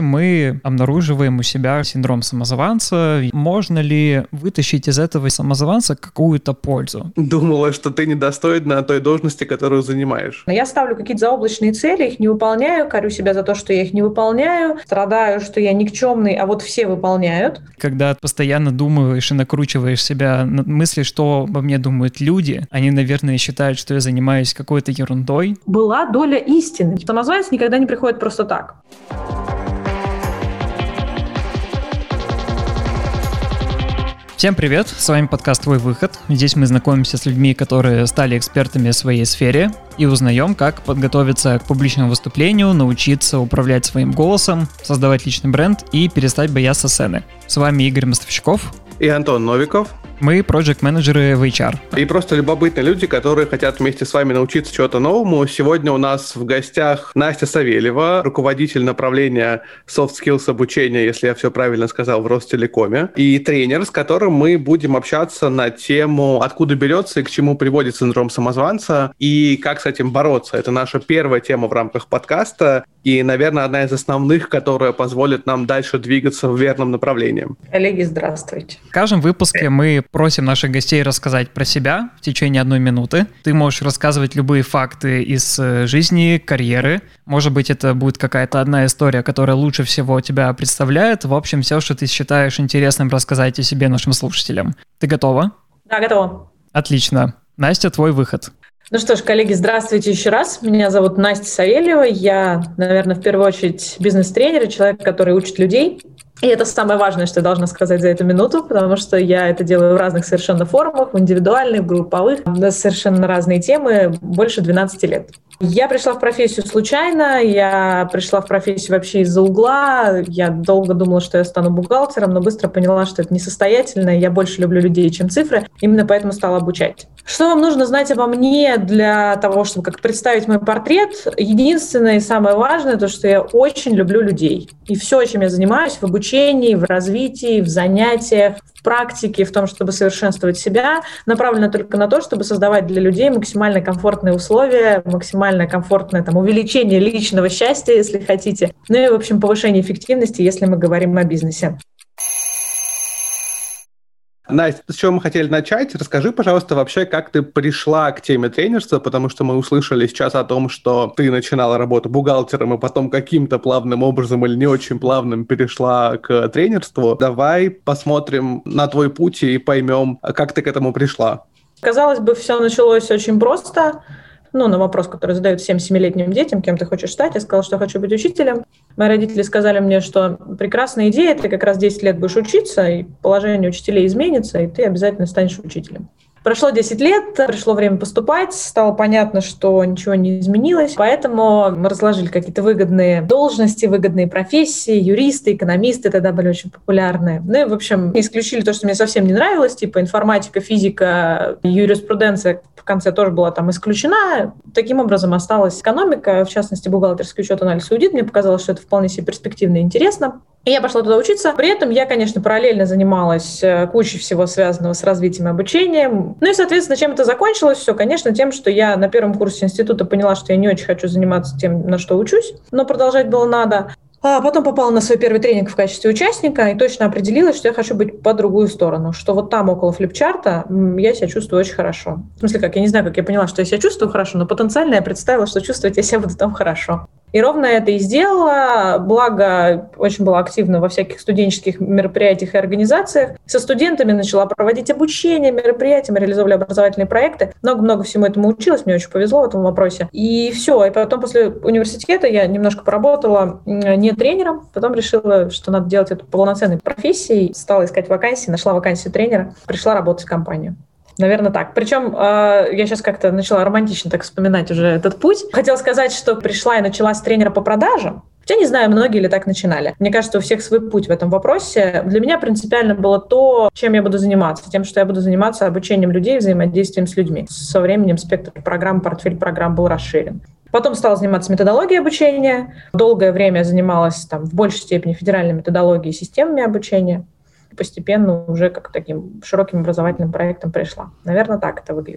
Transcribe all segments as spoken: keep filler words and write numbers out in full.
Мы обнаруживаем у себя синдром самозванца. Можно ли вытащить из этого самозванца какую-то пользу? Думала, что ты недостойна той должности, которую занимаешь. Я ставлю какие-то заоблачные цели, их не выполняю, корю себя за то, что я их не выполняю, страдаю, что я никчемный, а вот все выполняют. Когда постоянно думаешь и накручиваешь себя на мысли, что обо мне думают люди, они, наверное, считают, что я занимаюсь какой-то ерундой. Была доля истины. Самозванец никогда не приходит просто так. Всем привет, с вами подкаст «Твой выход». Здесь мы знакомимся с людьми, которые стали экспертами в своей сфере и узнаем, как подготовиться к публичному выступлению, научиться управлять своим голосом, создавать личный бренд и перестать бояться сцены. С вами Игорь Мостовщиков и Антон Новиков. Мы проект-менеджеры в эйч ар. И просто любопытные люди, которые хотят вместе с вами научиться чему-то новому. Сегодня у нас в гостях Настя Савельева, руководитель направления Soft Skills обучения, если я все правильно сказал, в Ростелекоме, и тренер, с которым мы будем общаться на тему, откуда берется и к чему приводит синдром самозванца, и как с этим бороться. Это наша первая тема в рамках подкаста, и, наверное, одна из основных, которая позволит нам дальше двигаться в верном направлении. Коллеги, здравствуйте. В каждом выпуске мы просим наших гостей рассказать про себя в течение одной минуты. Ты можешь рассказывать любые факты из жизни, карьеры. Может быть, это будет какая-то одна история, которая лучше всего тебя представляет. В общем, все, что ты считаешь интересным рассказать о себе нашим слушателям. Ты готова? Да, готова. Отлично. Настя, твой выход. Ну что ж, коллеги, здравствуйте еще раз. Меня зовут Настя Савельева. Я, наверное, в первую очередь бизнес-тренер, человек, который учит людей. И это самое важное, что я должна сказать за эту минуту, потому что я это делаю в разных совершенно форумах, в индивидуальных, в групповых, на совершенно разные темы, больше двенадцати лет. Я пришла в профессию случайно, я пришла в профессию вообще из-за угла, я долго думала, что я стану бухгалтером, но быстро поняла, что это несостоятельно, я больше люблю людей, чем цифры, именно поэтому стала обучать. Что вам нужно знать обо мне для того, чтобы как представить мой портрет? Единственное и самое важное, то, что я очень люблю людей. И все, чем я занимаюсь в обучении, в развитии, в занятиях, в практике, в том, чтобы совершенствовать себя, направлено только на то, чтобы создавать для людей максимально комфортные условия, максимально комфортное там, увеличение личного счастья, если хотите, ну и, в общем, повышение эффективности, если мы говорим о бизнесе. Настя, с чего мы хотели начать? Расскажи, пожалуйста, вообще, как ты пришла к теме тренерства, потому что мы услышали сейчас о том, что ты начинала работу бухгалтером и потом каким-то плавным образом или не очень плавным перешла к тренерству. Давай посмотрим на твой путь и поймем, как ты к этому пришла. Казалось бы, все началось очень просто. Ну, на вопрос, который задают всем семилетним детям, кем ты хочешь стать, я сказала, что хочу быть учителем. Мои родители сказали мне, что прекрасная идея, ты как раз десять лет будешь учиться, и положение учителей изменится, и ты обязательно станешь учителем. Прошло десять лет, пришло время поступать, стало понятно, что ничего не изменилось, поэтому мы разложили какие-то выгодные должности, выгодные профессии, юристы, экономисты тогда были очень популярны. Ну и, в общем, исключили то, что мне совсем не нравилось, типа информатика, физика, юриспруденция в конце тоже была там исключена. Таким образом осталась экономика, в частности, бухгалтерский учет, анализ и аудит. Мне показалось, что это вполне себе перспективно и интересно. И я пошла туда учиться. При этом я, конечно, параллельно занималась кучей всего связанного с развитием и обучением. Ну и, соответственно, чем это закончилось? Все, конечно, тем, что я на первом курсе института поняла, что я не очень хочу заниматься тем, на что учусь, но продолжать было надо. А потом попала на свой первый тренинг в качестве участника и точно определилась, что я хочу быть по другую сторону, что вот там, около флипчарта, я себя чувствую очень хорошо. В смысле как, я не знаю, как я поняла, что я себя чувствую хорошо, но потенциально я представила, что чувствовать я себя буду там хорошо. И ровно это и сделала, благо очень была активна во всяких студенческих мероприятиях и организациях. Со студентами начала проводить обучение, мероприятия, мы реализовывали образовательные проекты. Много-много всему этому училась, мне очень повезло в этом вопросе. И все, и потом после университета я немножко поработала не тренером, потом решила, что надо делать это полноценной профессией, стала искать вакансии, нашла вакансию тренера, пришла работать в компанию. Наверное, так. Причем э, я сейчас как-то начала романтично так вспоминать уже этот путь. Хотела сказать, что пришла и начала с тренера по продажам. Я не знаю, многие ли так начинали. Мне кажется, у всех свой путь в этом вопросе. Для меня принципиально было то, чем я буду заниматься. Тем, что я буду заниматься обучением людей, взаимодействием с людьми. Со временем спектр программ, портфель программ был расширен. Потом стала заниматься методологией обучения. Долгое время я занималась там, в большей степени федеральной методологией и системами обучения. Постепенно уже как таким широким образовательным проектом пришла. Наверное, так это выглядит.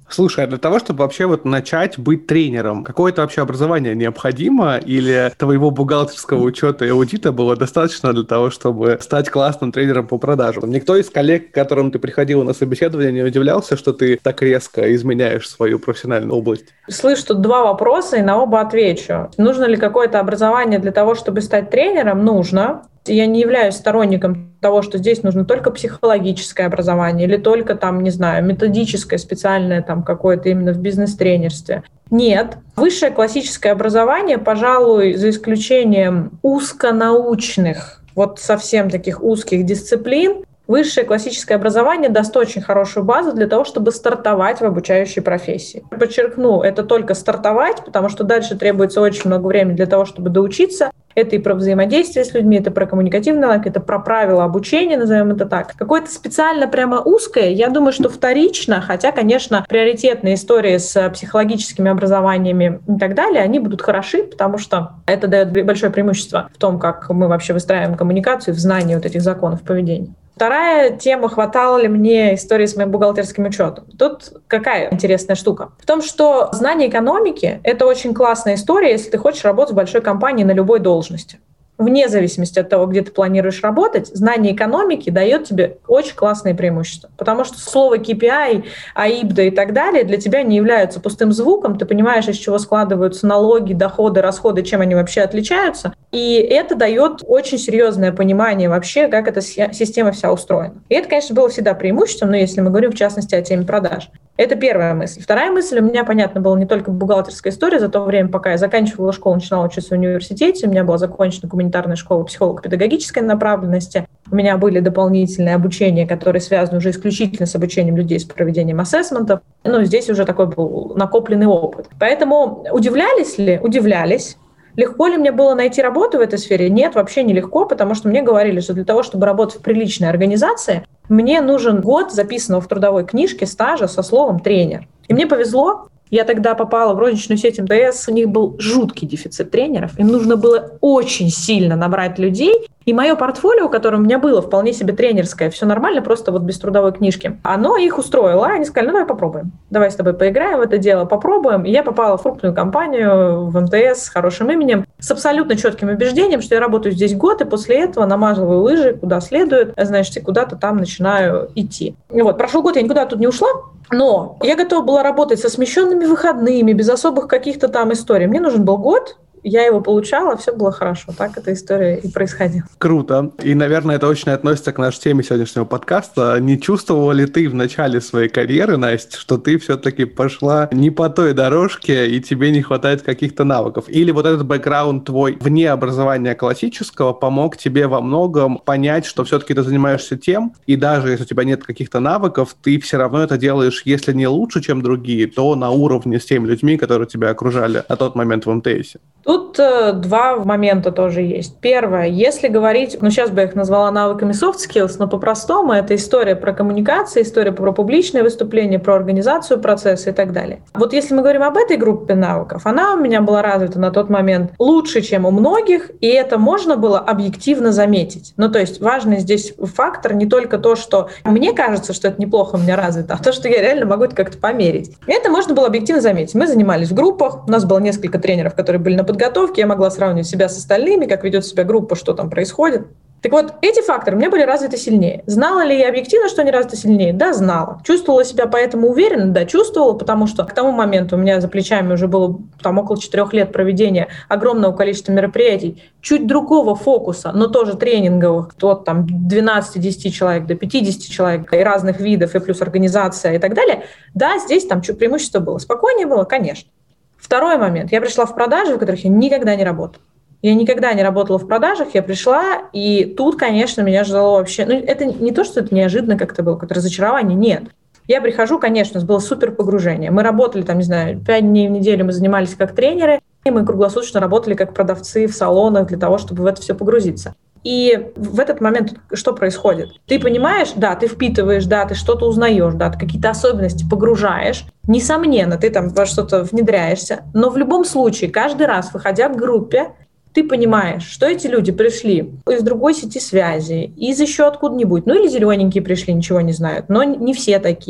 Слушай, а для того, чтобы вообще вот начать быть тренером, какое-то вообще образование необходимо или твоего бухгалтерского учета и аудита было достаточно для того, чтобы стать классным тренером по продажам? Никто из коллег, к которым ты приходил на собеседование, не удивлялся, что ты так резко изменяешь свою профессиональную область? Слышу тут два вопроса, и на оба отвечу. Нужно ли какое-то образование для того, чтобы стать тренером? Нужно. Я не являюсь сторонником того, что здесь нужно только психологическое образование или только там, не знаю, методическое, специальное там какое-то именно в бизнес-тренерстве. Нет. Высшее классическое образование, пожалуй, за исключением узконаучных, вот совсем таких узких дисциплин, высшее классическое образование даст очень хорошую базу для того, чтобы стартовать в обучающей профессии. Подчеркну, это только стартовать, потому что дальше требуется очень много времени для того, чтобы доучиться. Это и про взаимодействие с людьми, это про коммуникативный навык, это про правила обучения, назовем это так. Какое-то специально прямо узкое, я думаю, что вторично, хотя, конечно, приоритетные истории с психологическими образованиями и так далее, они будут хороши, потому что это дает большое преимущество в том, как мы вообще выстраиваем коммуникацию, в знании вот этих законов поведения. Вторая тема, хватало ли мне истории с моим бухгалтерским учетом. Тут какая интересная штука? В том, что знание экономики — это очень классная история, если ты хочешь работать в большой компании на любой должности. Вне зависимости от того, где ты планируешь работать, знание экономики дает тебе очень классные преимущества. Потому что слово кей пи ай, АИБДА и так далее для тебя не являются пустым звуком. Ты понимаешь, из чего складываются налоги, доходы, расходы, чем они вообще отличаются. И это дает очень серьезное понимание вообще, как эта система вся устроена. И это, конечно, было всегда преимуществом, но если мы говорим в частности о теме продаж. Это первая мысль. Вторая мысль у меня, понятно, была не только бухгалтерская история. За то время, пока я заканчивала школу, начинала учиться в университете, у меня была закончена гуманитарная школа психолого-педагогической направленности. У меня были дополнительные обучения, которые связаны уже исключительно с обучением людей, с проведением ассессментов. Ну, здесь уже такой был накопленный опыт. Поэтому удивлялись ли? Удивлялись. Легко ли мне было найти работу в этой сфере? Нет, вообще не легко, потому что мне говорили, что для того, чтобы работать в приличной организации, мне нужен год записанного в трудовой книжке стажа со словом «тренер». И мне повезло. Я тогда попала в розничную сеть эм тэ эс, у них был жуткий дефицит тренеров, им нужно было очень сильно набрать людей, и мое портфолио, которое у меня было вполне себе тренерское, все нормально, просто вот без трудовой книжки, оно их устроило, они сказали, ну давай попробуем, давай с тобой поиграем в это дело, попробуем, и я попала в крупную компанию, в эм тэ эс с хорошим именем, с абсолютно четким убеждением, что я работаю здесь год, и после этого намазываю лыжи куда следует, значит, и куда-то там начинаю идти. И вот, прошел год, я никуда тут не ушла, но я готова была работать со смещенными выходными, без особых каких-то там историй. Мне нужен был год, я его получала, все было хорошо. Так эта история и происходила. Круто. И, наверное, это очень относится к нашей теме сегодняшнего подкаста. Не чувствовала ли ты в начале своей карьеры, Настя, что ты все-таки пошла не по той дорожке, и тебе не хватает каких-то навыков? Или вот этот бэкграунд твой вне образования классического помог тебе во многом понять, что все-таки ты занимаешься тем, и даже если у тебя нет каких-то навыков, ты все равно это делаешь, если не лучше, чем другие, то на уровне с теми людьми, которые тебя окружали на тот момент в эм тэ эсе? Тут э, два момента тоже есть. Первое, если говорить, ну сейчас бы я их назвала навыками soft skills, но по-простому это история про коммуникации, история про публичное выступление, про организацию процесса и так далее. Вот если мы говорим об этой группе навыков, она у меня была развита на тот момент лучше, чем у многих, и это можно было объективно заметить. Ну то есть важный здесь фактор не только то, что мне кажется, что это неплохо у меня развито, а то, что я реально могу это как-то померить. И это можно было объективно заметить. Мы занимались в группах, у нас было несколько тренеров, которые были на подготовке, я могла сравнивать себя с остальными, как ведет себя группа, что там происходит. Так вот, эти факторы у меня были развиты сильнее. Знала ли я объективно, что они развиты сильнее? Да, знала. Чувствовала себя поэтому уверенно? Да, чувствовала, потому что к тому моменту у меня за плечами уже было там около четырех лет проведения огромного количества мероприятий, чуть другого фокуса, но тоже тренинговых, от там двенадцати-десяти человек до пятидесяти человек, и разных видов, и плюс организация и так далее. Да, здесь там чуть преимущество было. Спокойнее было, конечно. Второй момент. Я пришла в продажи, в которых я никогда не работала. Я никогда не работала в продажах, я пришла, и тут, конечно, меня ждало вообще... Ну, это не то, что это неожиданно как-то было, какое-то разочарование, нет. Я прихожу, конечно, у нас было супер погружение. Мы работали, там, не знаю, пять дней в неделю мы занимались как тренеры, и мы круглосуточно работали как продавцы в салонах для того, чтобы в это все погрузиться. И в этот момент что происходит? Ты понимаешь, да, ты впитываешь, да, ты что-то узнаешь, да, ты какие-то особенности погружаешь. Несомненно, ты там во что-то внедряешься, но в любом случае, каждый раз, выходя к группе, ты понимаешь, что эти люди пришли из другой сети связи, из еще откуда-нибудь, ну или зелененькие пришли, ничего не знают, но не все такие.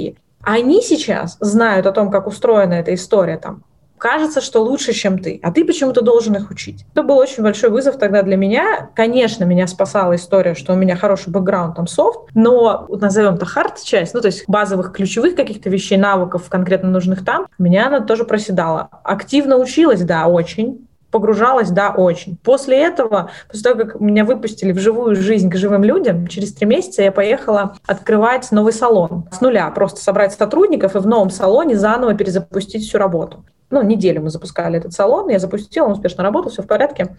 Они сейчас знают о том, как устроена эта история там. Кажется, что лучше, чем ты, а ты почему-то должен их учить. Это был очень большой вызов тогда для меня. Конечно, меня спасала история, что у меня хороший бэкграунд, там, софт, но, назовем это хард-часть, ну, то есть базовых ключевых каких-то вещей, навыков конкретно нужных там, меня она тоже проседала. Активно училась, да, очень. Погружалась, да, очень. После этого, после того, как меня выпустили в живую жизнь к живым людям, через три месяца я поехала открывать новый салон с нуля, просто собрать сотрудников и в новом салоне заново перезапустить всю работу. Ну, неделю мы запускали этот салон, я запустила, он успешно работал, все в порядке.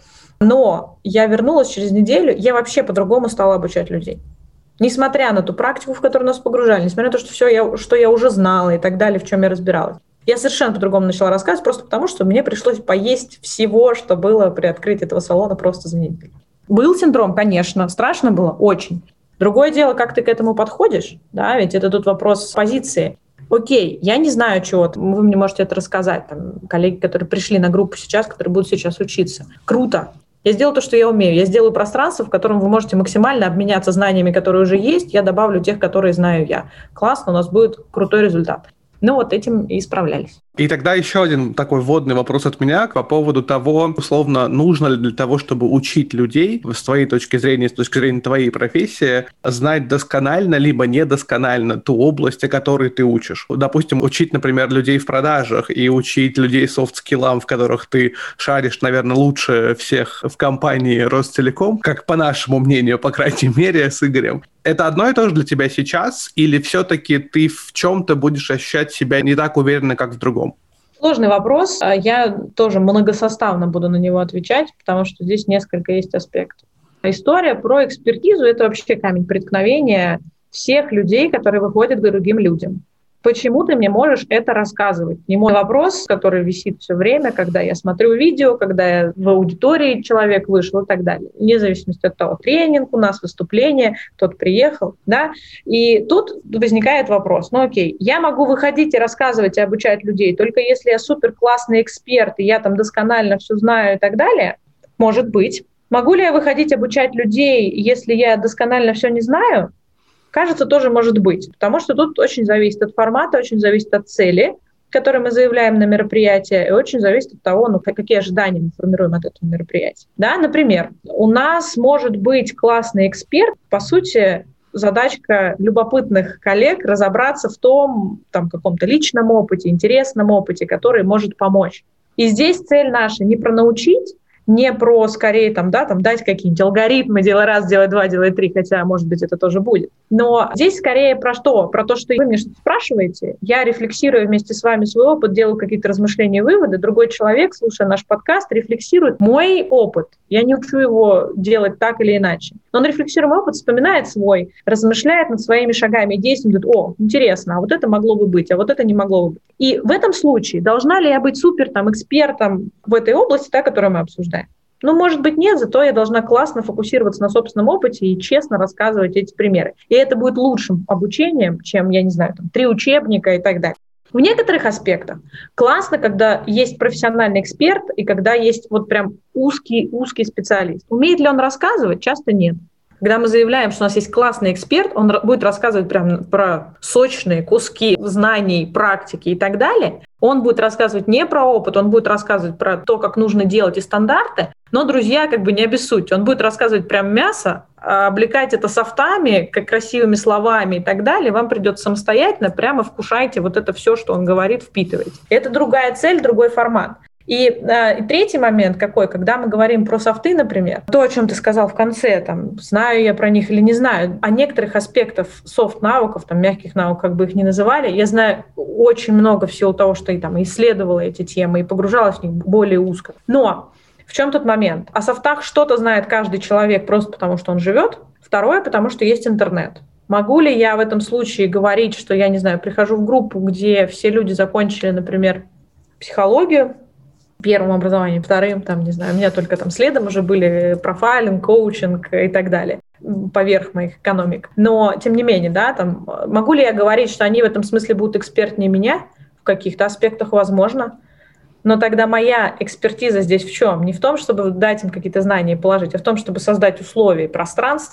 Но я вернулась через неделю, я вообще по-другому стала обучать людей. Несмотря на ту практику, в которую нас погружали, несмотря на то, что все, я, что я уже знала и так далее, в чем я разбиралась. Я совершенно по-другому начала рассказывать, просто потому, что мне пришлось поесть всего, что было при открытии этого салона просто за неделю. Был синдром, конечно, страшно было, очень. Другое дело, как ты к этому подходишь, да, ведь это тут вопрос позиции. Окей, я не знаю чего-то, вы мне можете это рассказать, там, коллеги, которые пришли на группу сейчас, которые будут сейчас учиться. Круто. Я сделаю то, что я умею. Я сделаю пространство, в котором вы можете максимально обменяться знаниями, которые уже есть. Я добавлю тех, которые знаю я. Классно, у нас будет крутой результат. Ну вот этим и справлялись. И тогда еще один такой вводный вопрос от меня по поводу того, условно, нужно ли для того, чтобы учить людей, с твоей точки зрения, с точки зрения твоей профессии, знать досконально, либо недосконально ту область, о которой ты учишь. Допустим, учить, например, людей в продажах и учить людей софт-скиллам, в которых ты шаришь, наверное, лучше всех в компании Ростелеком, как по нашему мнению, по крайней мере, с Игорем. Это одно и то же для тебя сейчас, или все-таки ты в чем-то будешь ощущать себя не так уверенно, как в другом? Сложный вопрос. Я тоже многосоставно буду на него отвечать, потому что здесь несколько есть аспектов. История про экспертизу – это вообще камень преткновения всех людей, которые выходят к другим людям. Почему ты мне можешь это рассказывать? Не мой вопрос, который висит все время, когда я смотрю видео, когда я в аудитории человек вышел и так далее. Вне зависимости от того, тренинг у нас, выступление, кто-то приехал. Да? И тут возникает вопрос. Ну окей, я могу выходить и рассказывать и обучать людей, только если я супер классный эксперт, и я там досконально все знаю и так далее. Может быть. Могу ли я выходить обучать людей, если я досконально все не знаю? Кажется, тоже может быть, потому что тут очень зависит от формата, очень зависит от цели, которые мы заявляем на мероприятие, и очень зависит от того, ну, какие ожидания мы формируем от этого мероприятия. Да, например, у нас может быть классный эксперт, по сути, задачка любопытных коллег разобраться в том, там, каком-то личном опыте, интересном опыте, который может помочь. И здесь цель наша не про научить, не про, скорее, там, да, там, дать какие-нибудь алгоритмы, делай раз, делай два, делай три, хотя, может быть, это тоже будет. Но здесь скорее про что? Про то, что вы мне что-то спрашиваете, я рефлексирую вместе с вами свой опыт, делаю какие-то размышления, выводы, другой человек, слушая наш подкаст, рефлексирует мой опыт. Я не учу его делать так или иначе. Но он рефлексирует мой опыт, вспоминает свой, размышляет над своими шагами и действиями, говорит: о, интересно, а вот это могло бы быть, а вот это не могло бы быть. И в этом случае должна ли я быть супер там, экспертом в этой области, та, которую мы обсуждаем? Ну, может быть, нет, зато я должна классно фокусироваться на собственном опыте и честно рассказывать эти примеры. И это будет лучшим обучением, чем, я не знаю, там, три учебника и так далее. В некоторых аспектах классно, когда есть профессиональный эксперт и когда есть вот прям узкий-узкий специалист. Умеет ли он рассказывать? Часто нет. Когда мы заявляем, что у нас есть классный эксперт, он будет рассказывать прям про сочные куски знаний, практики и так далее. Он будет рассказывать не про опыт, он будет рассказывать про то, как нужно делать и стандарты. Но, друзья, как бы не обессудьте. Он будет рассказывать прям мясо, облекать это софтами, как красивыми словами и так далее. Вам придется самостоятельно прямо вкушайте вот это все, что он говорит, впитывайте. Это другая цель, другой формат. И, э, и третий момент какой, когда мы говорим про софты, например, то, о чем ты сказал в конце, там, знаю я про них или не знаю, о некоторых аспектах софт-навыков, там, мягких наук, как бы их ни называли, я знаю очень много в силу того, что и там исследовала эти темы и погружалась в них более узко. Но в чем тот момент? О софтах что-то знает каждый человек просто потому, что он живет. Второе, потому что есть интернет. Могу ли я в этом случае говорить, что я, не знаю, прихожу в группу, где все люди закончили, например, психологию, первым образованием, вторым, там, не знаю, у меня только там следом уже были профайлинг, коучинг и так далее, поверх моих экономик. Но, тем не менее, да, там, могу ли я говорить, что они в этом смысле будут экспертнее меня? В каких-то аспектах возможно. Но тогда моя экспертиза здесь в чем? Не в том, чтобы дать им какие-то знания и положить, а в том, чтобы создать условия и пространство,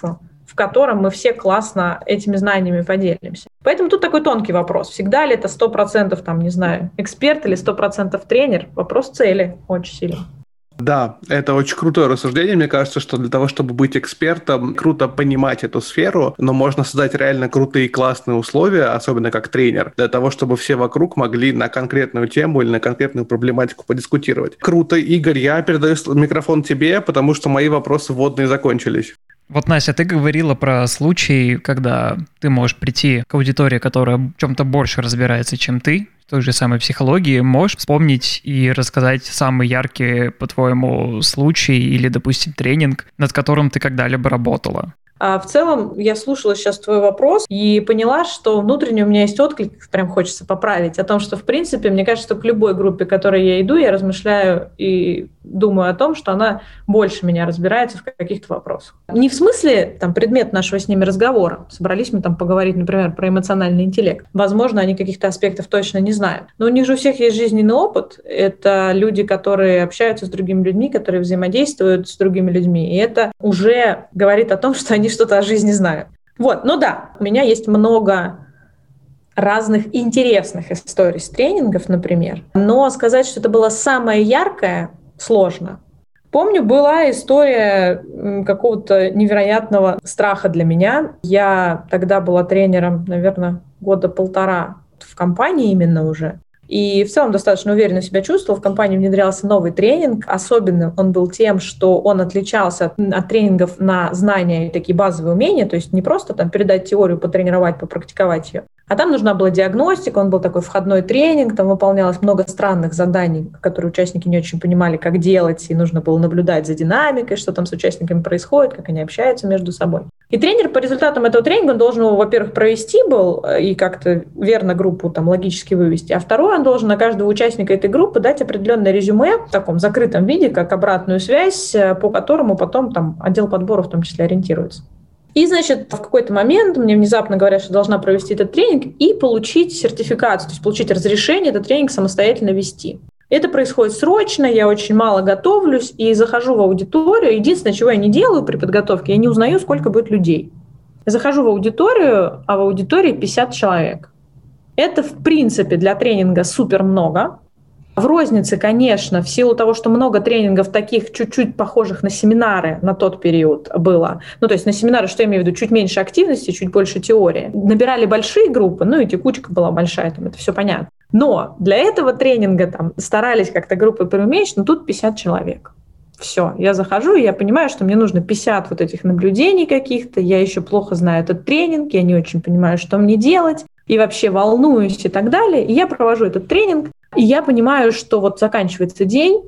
в котором мы все классно этими знаниями поделимся. Поэтому тут такой тонкий вопрос. Всегда ли это сто процентов, там, не знаю, эксперт или сто процентов тренер? Вопрос цели очень сильный. Да, это очень крутое рассуждение. Мне кажется, что для того, чтобы быть экспертом, круто понимать эту сферу, но можно создать реально крутые классные условия, особенно как тренер, для того, чтобы все вокруг могли на конкретную тему или на конкретную проблематику подискутировать. Круто, Игорь, я передаю микрофон тебе, потому что мои вопросы вводные закончились. Вот, Настя, ты говорила про случай, когда ты можешь прийти к аудитории, которая в чем-то больше разбирается, чем ты, в той же самой психологии. Можешь вспомнить и рассказать самый яркий, по-твоему, случай или, допустим, тренинг, над которым ты когда-либо работала? А в целом, я слушала сейчас твой вопрос и поняла, что внутренне у меня есть отклик, прям хочется поправить, о том, что, в принципе, мне кажется, что к любой группе, к которой я иду, я размышляю и думаю о том, что она больше меня разбирается в каких-то вопросах. Не в смысле там, предмет нашего с ними разговора. Собрались мы там поговорить, например, про эмоциональный интеллект. Возможно, они каких-то аспектов точно не знают. Но у них же у всех есть жизненный опыт. Это люди, которые общаются с другими людьми, которые взаимодействуют с другими людьми. И это уже говорит о том, что они что-то о жизни знают. Вот, ну да, у меня есть много разных интересных историй с тренингов, например. Но сказать, что это было самое яркое, сложно. Помню, была история какого-то невероятного страха для меня. Я тогда была тренером, наверное, года полтора в компании именно уже. И в целом достаточно уверенно себя чувствовала. В компании внедрялся новый тренинг. Особенно он был тем, что он отличался от, от тренингов на знания и такие базовые умения. То есть не просто там передать теорию, потренировать, попрактиковать ее. А там нужна была диагностика, он был такой входной тренинг, там выполнялось много странных заданий, которые участники не очень понимали, как делать, и нужно было наблюдать за динамикой, что там с участниками происходит, как они общаются между собой. И тренер по результатам этого тренинга, он должен его, во-первых, провести был и как-то верно группу там логически вывести, а второе, он должен на каждого участника этой группы дать определенное резюме в таком закрытом виде, как обратную связь, по которому потом там отдел подбора в том числе ориентируется. И, значит, в какой-то момент мне внезапно говорят, что должна провести этот тренинг и получить сертификацию, то есть получить разрешение этот тренинг самостоятельно вести. Это происходит срочно, я очень мало готовлюсь и захожу в аудиторию. Единственное, чего я не делаю при подготовке, я не узнаю, сколько будет людей. Я захожу в аудиторию, а в аудитории пятьдесят человек. Это, в принципе, для тренинга супер много. В рознице, конечно, в силу того, что много тренингов таких чуть-чуть похожих на семинары на тот период было. Ну, то есть на семинары, что я имею в виду, чуть меньше активности, чуть больше теории. Набирали большие группы, ну и текучка была большая, там это все понятно. Но для этого тренинга там старались как-то группы преуменьшить, но тут пятьдесят человек. Все, я захожу, и я понимаю, что мне нужно пятьдесят вот этих наблюдений каких-то, я еще плохо знаю этот тренинг, я не очень понимаю, что мне делать, и вообще волнуюсь и так далее. И я провожу этот тренинг, и я понимаю, что вот заканчивается день,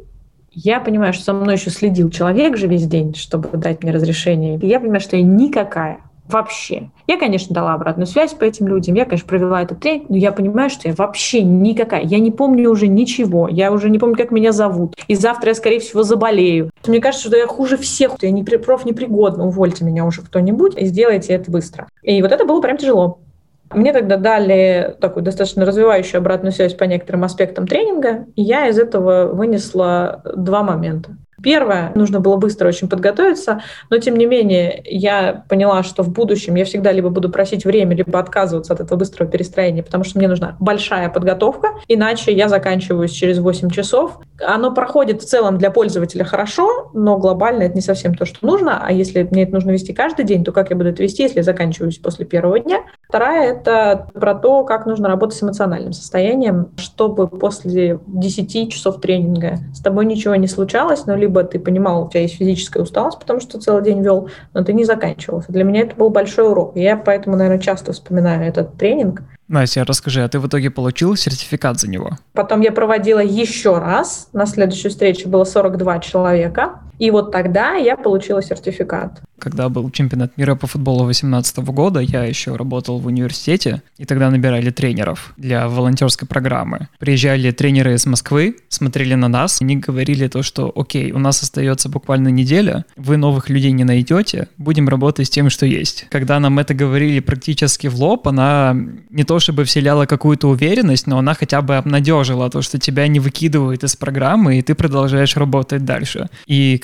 я понимаю, что со мной еще следил человек же весь день, чтобы дать мне разрешение. И я понимаю, что я никакая вообще. Я, конечно, дала обратную связь по этим людям, я, конечно, провела этот тренинг, но я понимаю, что я вообще никакая. Я не помню уже ничего, я уже не помню, как меня зовут. И завтра я, скорее всего, заболею. Мне кажется, что я хуже всех, я не профнепригодна, увольте меня уже кто-нибудь и сделайте это быстро. И вот это было прям тяжело. Мне тогда дали такую достаточно развивающую обратную связь по некоторым аспектам тренинга, и я из этого вынесла два момента. Первое, нужно было быстро очень подготовиться, но тем не менее я поняла, что в будущем я всегда либо буду просить время, либо отказываться от этого быстрого перестроения, потому что мне нужна большая подготовка, иначе я заканчиваюсь через восемь часов. Оно проходит в целом для пользователя хорошо, но глобально это не совсем то, что нужно, а если мне это нужно вести каждый день, то как я буду это вести, если я заканчиваюсь после первого дня? Вторая — это про то, как нужно работать с эмоциональным состоянием, чтобы после десяти часов тренинга с тобой ничего не случалось, но либо ты понимал, у тебя есть физическая усталость, потому что целый день вел, но ты не заканчивался. Для меня это был большой урок. Я поэтому, наверное, часто вспоминаю этот тренинг. Настя, расскажи, а ты в итоге получил сертификат за него? Потом я проводила еще раз. На следующей встрече было сорок два человека. И вот тогда я получила сертификат. Когда был чемпионат мира по футболу две тысячи восемнадцатого года, я еще работал в университете, и тогда набирали тренеров для волонтерской программы. Приезжали тренеры из Москвы, смотрели на нас, они говорили то, что окей, у нас остается буквально неделя, вы новых людей не найдете, будем работать с тем, что есть. Когда нам это говорили практически в лоб, она не то чтобы вселяла какую-то уверенность, но она хотя бы обнадежила то, что тебя не выкидывают из программы, и ты продолжаешь работать дальше. И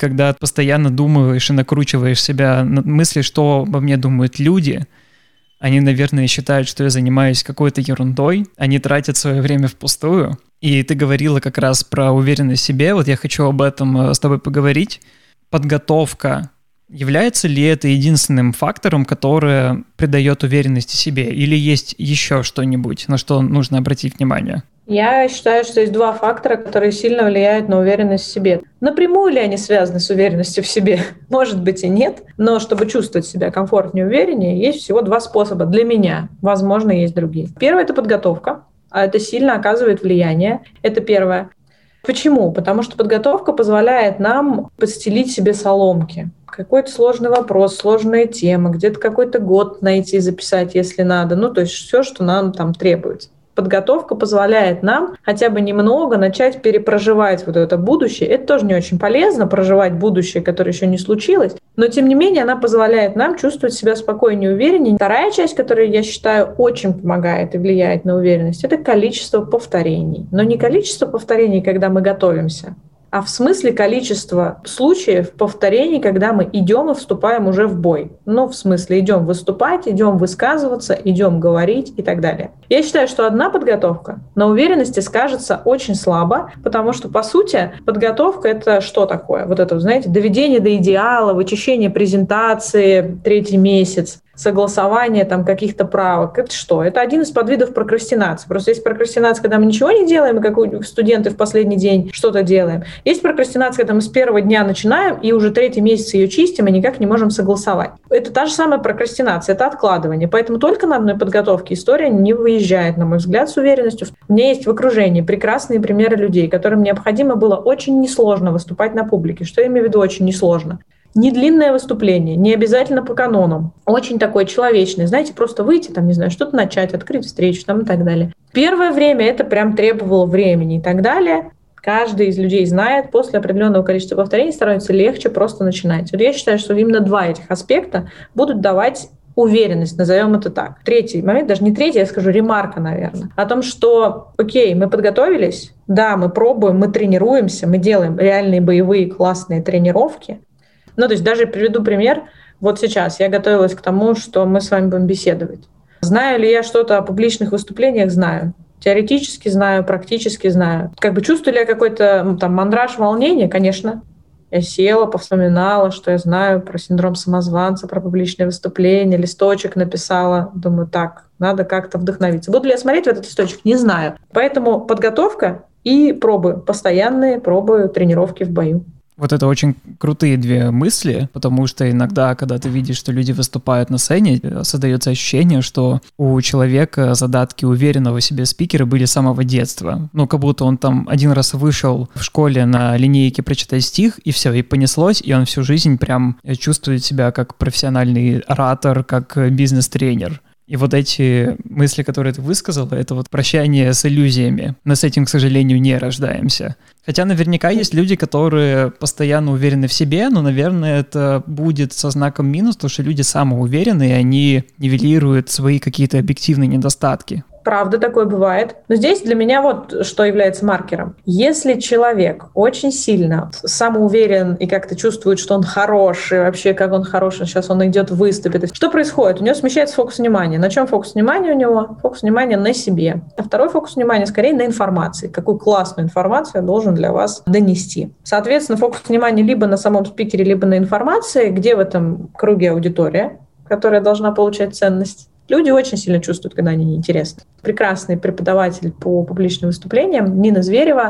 когда постоянно думаешь и накручиваешь себя на мысли, что обо мне думают люди, они, наверное, считают, что я занимаюсь какой-то ерундой, они тратят свое время впустую. И ты говорила как раз про уверенность в себе, вот я хочу об этом с тобой поговорить. Подготовка. Является ли это единственным фактором, который придает уверенности себе? Или есть еще что-нибудь, на что нужно обратить внимание? Я считаю, что есть два фактора, которые сильно влияют на уверенность в себе. Напрямую ли они связаны с уверенностью в себе? Может быть и нет. Но чтобы чувствовать себя комфортнее и увереннее, есть всего два способа для меня. Возможно, есть другие. Первый — это подготовка. А это сильно оказывает влияние. Это первое. Почему? Потому что подготовка позволяет нам подстелить себе соломки. Какой-то сложный вопрос, сложная тема, где-то какой-то год найти, записать, если надо. Ну, то есть все, что нам там требуется. Подготовка позволяет нам хотя бы немного начать перепроживать вот это будущее. Это тоже не очень полезно, проживать будущее, которое еще не случилось, но тем не менее она позволяет нам чувствовать себя спокойнее и увереннее. Вторая часть, которая, я считаю, очень помогает и влияет на уверенность, это количество повторений. Но не количество повторений, когда мы готовимся, а в смысле количество случаев повторений, когда мы идем и вступаем уже в бой. Ну, в смысле, идем выступать, идем высказываться, идем говорить и так далее. Я считаю, что одна подготовка на уверенности скажется очень слабо, потому что, по сути, подготовка — это что такое? Вот это, знаете, доведение до идеала, вычищение презентации, третий месяц, согласование там каких-то правок. Это что? Это один из подвидов прокрастинации. Просто есть прокрастинация, когда мы ничего не делаем, и как студенты в последний день что-то делаем. Есть прокрастинация, когда мы с первого дня начинаем, и уже третий месяц ее чистим, и никак не можем согласовать. Это та же самая прокрастинация, это откладывание. Поэтому только на одной подготовке история не выезжает, на мой взгляд, с уверенностью. У меня есть в окружении прекрасные примеры людей, которым необходимо было очень несложно выступать на публике. Что я имею в виду очень несложно? Не длинное выступление, не обязательно по канонам. Очень такое человечное. Знаете, просто выйти, там, не знаю, что-то начать, открыть встречу там, и так далее. Первое время это прям требовало времени и так далее. Каждый из людей знает, после определенного количества повторений становится легче просто начинать. Вот я считаю, что именно два этих аспекта будут давать уверенность, назовем это так. Третий момент, даже не третий, я скажу ремарка, наверное, о том, что, окей, мы подготовились, да, мы пробуем, мы тренируемся, мы делаем реальные боевые классные тренировки. Ну, то есть даже приведу пример. Вот сейчас я готовилась к тому, что мы с вами будем беседовать. Знаю ли я что-то о публичных выступлениях? Знаю. Теоретически знаю, практически знаю. Как бы чувствую ли я какой-то ну, там мандраж, волнение? Конечно. Я села, повспоминала, что я знаю про синдром самозванца, про публичные выступления, листочек написала. Думаю, так, надо как-то вдохновиться. Буду ли я смотреть в этот листочек? Не знаю. Поэтому подготовка и пробы, постоянные пробы, тренировки в бою. Вот это очень крутые две мысли, потому что иногда, когда ты видишь, что люди выступают на сцене, создается ощущение, что у человека задатки уверенного в себе спикера были с самого детства. Ну, как будто он там один раз вышел в школе на линейке прочитать стих, и все, и понеслось, и он всю жизнь прям чувствует себя как профессиональный оратор, как бизнес-тренер. И вот эти мысли, которые ты высказала, это вот прощание с иллюзиями. Мы с этим, к сожалению, не рождаемся. Хотя наверняка есть люди, которые постоянно уверены в себе, но, наверное, это будет со знаком минус, потому что люди самоуверенные, они нивелируют свои какие-то объективные недостатки. Правда, такое бывает. Но здесь для меня вот что является маркером. Если человек очень сильно самоуверен и как-то чувствует, что он хорош, и вообще как он хорош, сейчас он идет выступит. Что происходит? У него смещается фокус внимания. На чем фокус внимания у него? Фокус внимания на себе. А второй фокус внимания скорее на информации. Какую классную информацию я должен для вас донести. Соответственно, фокус внимания либо на самом спикере, либо на информации, где в этом круге аудитория, которая должна получать ценность. Люди очень сильно чувствуют, когда они неинтересны. Прекрасный преподаватель по публичным выступлениям Нина Зверева.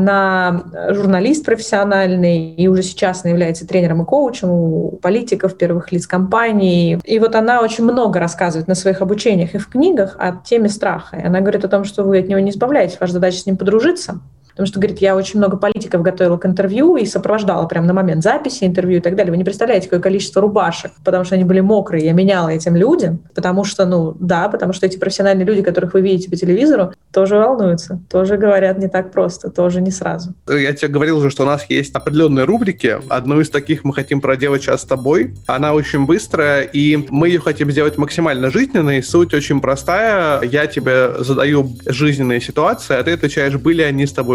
Она журналист профессиональный и уже сейчас она является тренером и коучем у политиков, первых лиц компаний. И вот она очень много рассказывает на своих обучениях и в книгах о теме страха. И она говорит о том, что вы от него не избавляетесь, ваша задача с ним подружиться. Потому что, говорит, я очень много политиков готовила к интервью и сопровождала прямо на момент записи интервью и так далее. Вы не представляете, какое количество рубашек, потому что они были мокрые. Я меняла этим людям, потому что, ну, да, потому что эти профессиональные люди, которых вы видите по телевизору, тоже волнуются, тоже говорят не так просто, тоже не сразу. Я тебе говорил уже, что у нас есть определенные рубрики. Одну из таких мы хотим проделать сейчас с тобой. Она очень быстрая, и мы ее хотим сделать максимально жизненной. Суть очень простая. Я тебе задаю жизненные ситуации, а ты отвечаешь, были они с тобой в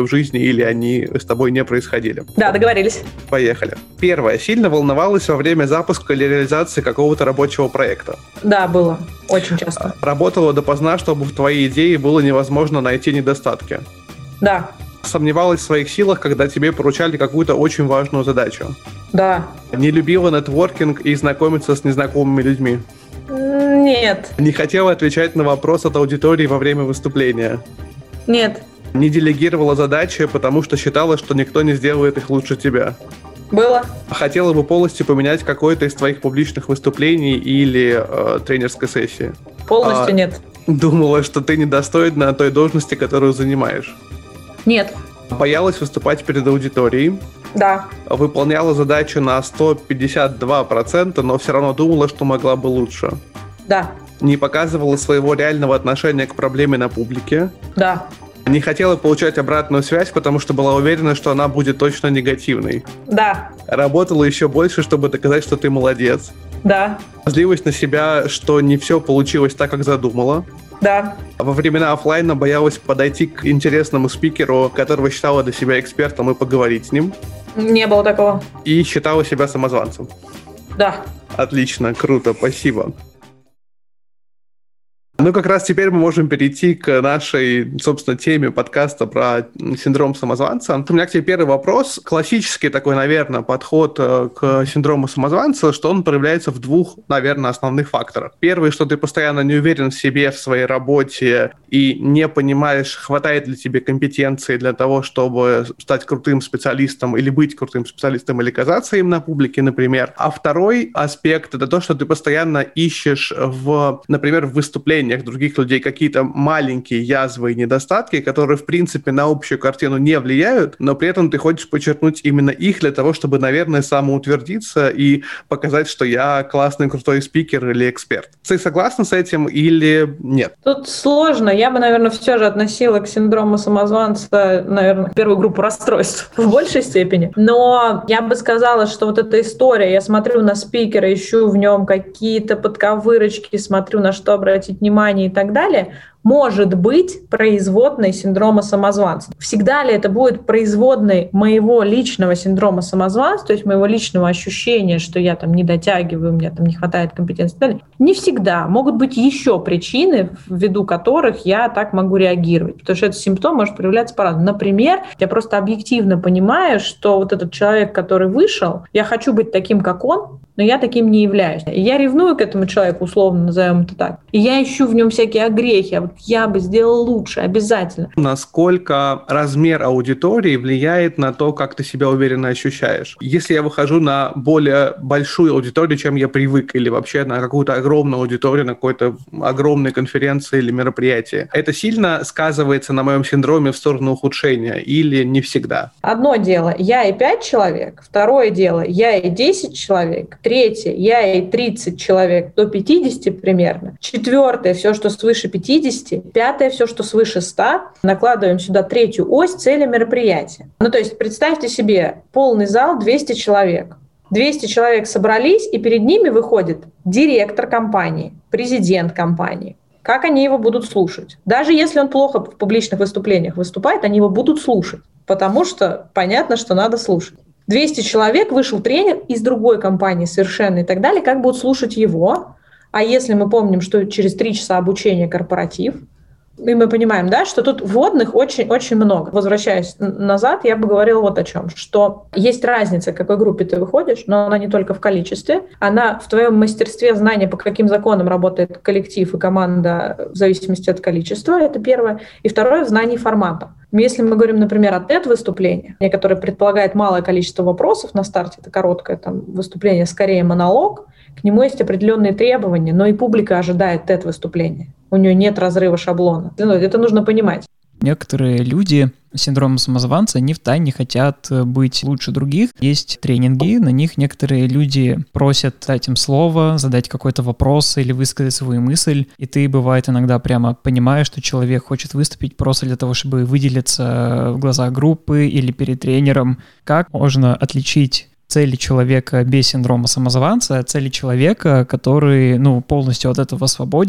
жизни или они с тобой не происходили. Да, договорились. Поехали. Первое. Сильно волновалась во время запуска или реализации какого-то рабочего проекта? Да, было. Очень часто. Работала допоздна, чтобы в твоей идее было невозможно найти недостатки? Да. Сомневалась в своих силах, когда тебе поручали какую-то очень важную задачу? Да. Не любила нетворкинг и знакомиться с незнакомыми людьми? Нет. Не хотела отвечать на вопрос от аудитории во время выступления? Нет. Не делегировала задачи, потому что считала, что никто не сделает их лучше тебя? Было. Хотела бы полностью поменять какое-то из твоих публичных выступлений или э, тренерской сессии? Полностью а, нет. Думала, что ты недостойна той должности, которую занимаешь? Нет. Боялась выступать перед аудиторией? Да. Выполняла задачу на сто пятьдесят два процента, но все равно думала, что могла бы лучше? Да. Не показывала своего реального отношения к проблеме на публике? Да. Не хотела получать обратную связь, потому что была уверена, что она будет точно негативной? Да. Работала еще больше, чтобы доказать, что ты молодец? Да. Злилась на себя, что не все получилось так, как задумала? Да. Во времена офлайна боялась подойти к интересному спикеру, которого считала для себя экспертом, и поговорить с ним? Не было такого. И считала себя самозванцем? Да. Отлично, круто, спасибо. Ну, как раз теперь мы можем перейти к нашей, собственно, теме подкаста про синдром самозванца. У меня к тебе первый вопрос. Классический такой, наверное, подход к синдрому самозванца, что он проявляется в двух, наверное, основных факторах. Первый, что ты постоянно не уверен в себе, в своей работе и не понимаешь, хватает ли тебе компетенции для того, чтобы стать крутым специалистом или быть крутым специалистом или казаться им на публике, например. А второй аспект — это то, что ты постоянно ищешь, в, например, в выступлениях других людей какие-то маленькие язвы и недостатки, которые, в принципе, на общую картину не влияют, но при этом ты хочешь подчеркнуть именно их для того, чтобы, наверное, самоутвердиться и показать, что я классный, крутой спикер или эксперт. Ты согласна с этим или нет? Тут сложно. Я бы, наверное, все же относила к синдрому самозванца, наверное, первую группу расстройств в большей степени. Но я бы сказала, что вот эта история, я смотрю на спикера, ищу в нем какие-то подковырочки, смотрю, на что обратить внимание, и так далее, может быть производной синдрома самозванца. Всегда ли это будет производной моего личного синдрома самозванца, то есть моего личного ощущения, что я там не дотягиваю, у меня там не хватает компетенции и так далее? Не всегда. Могут быть еще причины, ввиду которых я так могу реагировать, потому что этот симптом может проявляться по-разному. Например, я просто объективно понимаю, что вот этот человек, который вышел, я хочу быть таким, как он, но я таким не являюсь. И я ревную к этому человеку, условно назовем это так. И я ищу в нем всякие огрехи. А вот я бы сделал лучше, обязательно. Насколько размер аудитории влияет на то, как ты себя уверенно ощущаешь? Если я выхожу на более большую аудиторию, чем я привык, или вообще на какую-то огромную аудиторию, на какой-то огромной конференции или мероприятии, это сильно сказывается на моем синдроме в сторону ухудшения или не всегда? Одно дело, я и пять человек. Второе дело, я и десять человек. Третье, я и тридцать человек, до пятидесяти примерно. Четвертое, все, что свыше пятидесяти. Пятое, все, что свыше ста. Накладываем сюда третью ось цели мероприятия. Ну, то есть представьте себе полный зал, двести человек. двести человек собрались, и перед ними выходит директор компании, президент компании. Как они его будут слушать? Даже если он плохо в публичных выступлениях выступает, они его будут слушать, потому что понятно, что надо слушать. двести человек, вышел тренер из другой компании совершенно и так далее, как будут слушать его? А если мы помним, что через три часа обучения корпоратив, и мы понимаем, да, что тут вводных очень-очень много. Возвращаясь назад, я бы говорила вот о чем, что есть разница, к какой группе ты выходишь, но она не только в количестве, она в твоем мастерстве знания, по каким законам работает коллектив и команда в зависимости от количества, это первое. И второе, в знании формата. Если мы говорим, например, о тед-выступлении, которое предполагает малое количество вопросов на старте, это короткое там, выступление, скорее монолог, к нему есть определенные требования, но и публика ожидает тед-выступления. У нее нет разрыва шаблона. Это нужно понимать. Некоторые люди с синдромом самозванца, они втайне хотят быть лучше других. Есть тренинги, на них некоторые люди просят дать им слово, задать какой-то вопрос или высказать свою мысль. И ты, бывает, иногда прямо понимаешь, что человек хочет выступить просто для того, чтобы выделиться в глазах группы или перед тренером. Как можно отличить цели человека без синдрома самозванца от цели человека, который, ну, полностью от этого свободен?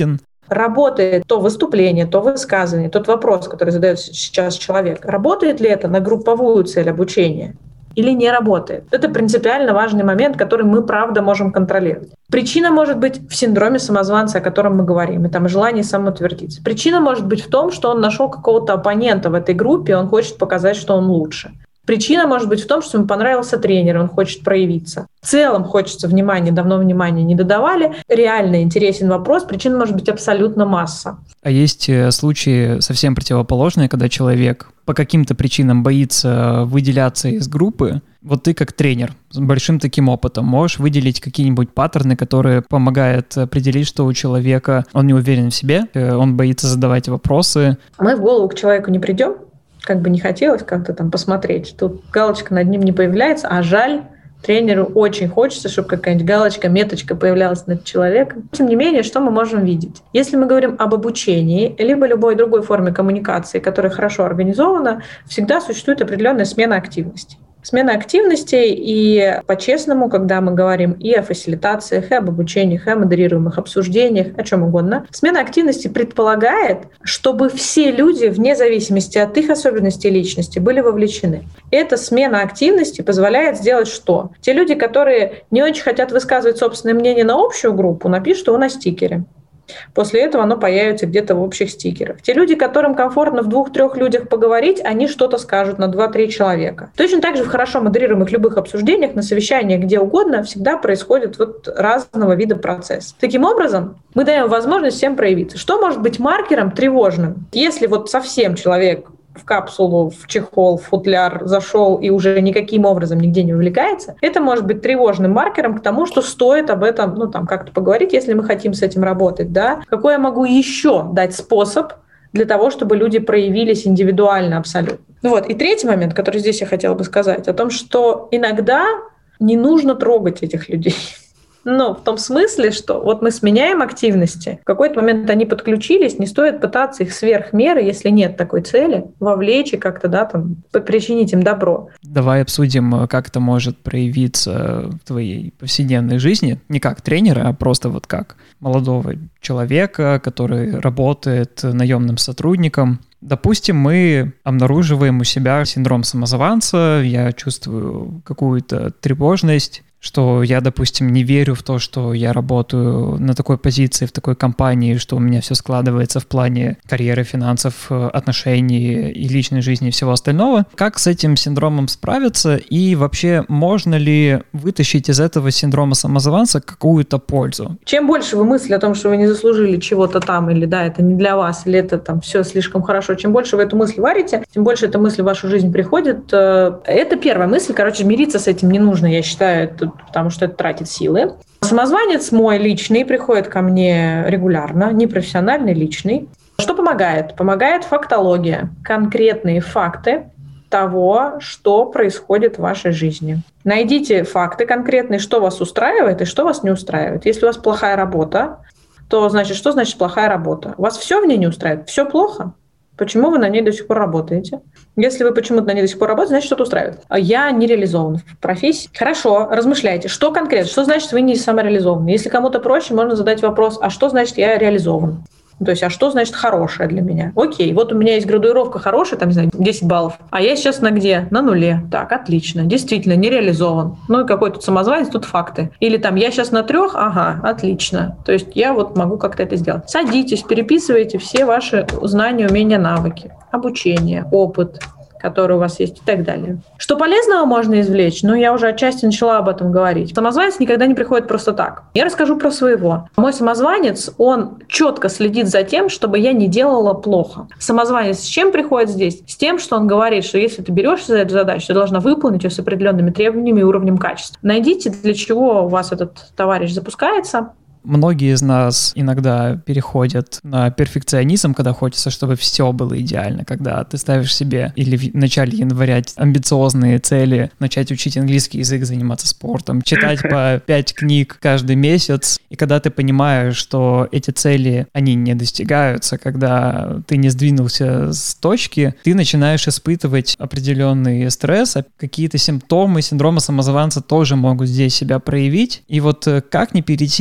работает то выступление, то высказывание, тот вопрос, который задает сейчас человек, работает ли это на групповую цель обучения или не работает. Это принципиально важный момент, который мы, правда, можем контролировать. Причина может быть в синдроме самозванца, о котором мы говорим, и там желание самоутвердиться. Причина может быть в том, что он нашел какого-то оппонента в этой группе, он хочет показать, что он лучше. Причина может быть в том, что ему понравился тренер, он хочет проявиться. В целом хочется внимания, давно внимания не додавали. Реально интересен вопрос, причин может быть абсолютно масса. А есть случаи совсем противоположные, когда человек по каким-то причинам боится выделяться из группы. Вот ты как тренер с большим таким опытом можешь выделить какие-нибудь паттерны, которые помогают определить, что у человека он не уверен в себе, он боится задавать вопросы. Мы в голову к человеку не придем, как бы не хотелось как-то там посмотреть. Тут галочка над ним не появляется, а жаль, тренеру очень хочется, чтобы какая-нибудь галочка, меточка появлялась над человеком. Тем не менее, что мы можем видеть? Если мы говорим об обучении, либо любой другой форме коммуникации, которая хорошо организована, всегда существует определенная смена активностей. Смена активностей, и по-честному, когда мы говорим и о фасилитациях, и об обучениях, и о модерируемых обсуждениях, о чем угодно, смена активностей предполагает, чтобы все люди, вне зависимости от их особенностей личности, были вовлечены. Эта смена активности позволяет сделать что? Те люди, которые не очень хотят высказывать собственное мнение на общую группу, напишут его на стикере. После этого оно появится где-то в общих стикерах. Те люди, которым комфортно в двух-трех людях поговорить, они что-то скажут на два-три человека. Точно так же в хорошо модерируемых любых обсуждениях, на совещаниях, где угодно, всегда происходит вот разного вида процесс. Таким образом, мы даем возможность всем проявиться. Что может быть маркером тревожным? Если вот совсем человек в капсулу, в чехол, в футляр зашел и уже никаким образом нигде не увлекается, это может быть тревожным маркером к тому, что стоит об этом, ну, там, как-то поговорить, если мы хотим с этим работать, да. Какой я могу еще дать способ для того, чтобы люди проявились индивидуально абсолютно. Вот. И третий момент, который здесь я хотела бы сказать, о том, что иногда не нужно трогать этих людей. Ну, в том смысле, что вот мы сменяем активности, в какой-то момент они подключились, не стоит пытаться их сверх меры, если нет такой цели, вовлечь и как-то, да, там, причинить им добро. Давай обсудим, как это может проявиться в твоей повседневной жизни, не как тренера, а просто вот как молодого человека, который работает наемным сотрудником. Допустим, мы обнаруживаем у себя синдром самозванца, я чувствую какую-то тревожность, что я, допустим, не верю в то, что я работаю на такой позиции, в такой компании, что у меня все складывается в плане карьеры, финансов, отношений и личной жизни и всего остального. Как с этим синдромом справиться и вообще можно ли вытащить из этого синдрома самозванца какую-то пользу? Чем больше вы мысли о том, что вы не заслужили чего-то там, или да, это не для вас, или это там все слишком хорошо, чем больше вы эту мысль варите, тем больше эта мысль в вашу жизнь приходит. Это первая мысль, короче, мириться с этим не нужно, я считаю, потому что это тратит силы. Самозванец мой личный приходит ко мне регулярно, не профессиональный, личный. Что помогает? Помогает фактология, конкретные факты того, что происходит в вашей жизни. Найдите факты конкретные, что вас устраивает и что вас не устраивает. Если у вас плохая работа, то значит, что значит плохая работа? У вас все в ней не устраивает? Все плохо? Почему вы на ней до сих пор работаете? Если вы почему-то на ней до сих пор работаете, значит, что-то устраивает. Я не реализован в профессии. Хорошо, размышляйте, что конкретно, что значит вы не самореализованы. Если кому-то проще, можно задать вопрос, а что значит я реализован? То есть, а что значит хорошее для меня? Окей, вот у меня есть градуировка хорошая, там, не знаю, десять баллов, а я сейчас на где? На нуле. Так, отлично, действительно, не реализован. Ну и какой тут самозванец, тут факты. Или там, я сейчас на трех, ага, отлично. То есть, я вот могу как-то это сделать. Садитесь, переписывайте все ваши знания, умения, навыки, обучение, опыт, который у вас есть и так далее. Что полезного можно извлечь? Ну, я уже отчасти начала об этом говорить. Самозванец никогда не приходит просто так. Я расскажу про своего. Мой самозванец, он четко следит за тем, чтобы я не делала плохо. Самозванец с чем приходит здесь? С тем, что он говорит, что если ты берешься за эту задачу, ты должна выполнить ее с определенными требованиями и уровнем качества. Найдите, для чего у вас этот товарищ запускается. Многие из нас иногда переходят на перфекционизм, когда хочется, чтобы все было идеально, когда ты ставишь себе или в начале января амбициозные цели, начать учить английский язык, заниматься спортом, читать по пять книг каждый месяц, и когда ты понимаешь, что эти цели, они не достигаются, когда ты не сдвинулся с точки, ты начинаешь испытывать определенный стресс, а какие-то симптомы синдрома самозванца тоже могут здесь себя проявить, и вот как не перейти вот эту